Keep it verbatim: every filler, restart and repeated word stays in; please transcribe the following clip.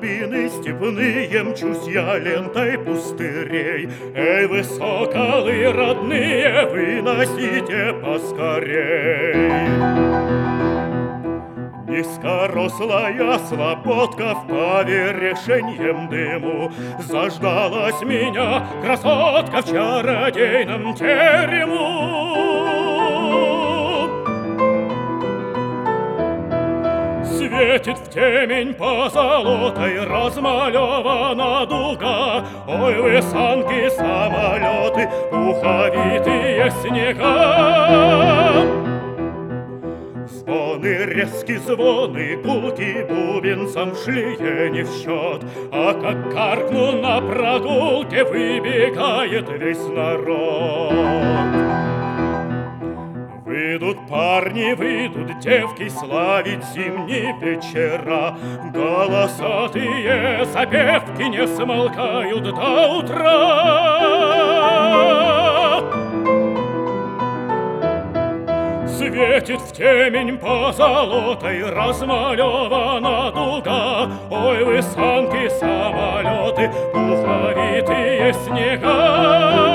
глубины степные мчусь я лентой пустырей. Эй, вы, соколы родные, выносите поскорей. Низкорослая слободка в поверешеньем дыму заждалась меня красотка в чародейном терему. Светит в темень позолотой размалевана дуга. Ой, вы, санки, самолеты, пуховитые снега. Звоны, резкие звоны, гулки бубенцам шли не в счет. А как каркну на прогулке, выбегает весь народ. Выйдут парни, выйдут девки славить зимние вечера. Голосатые запевки не смолкают до утра. Светит в темень позолотой размалевана дуга. Ой, вы, санки, самолеты, пуховитые снега.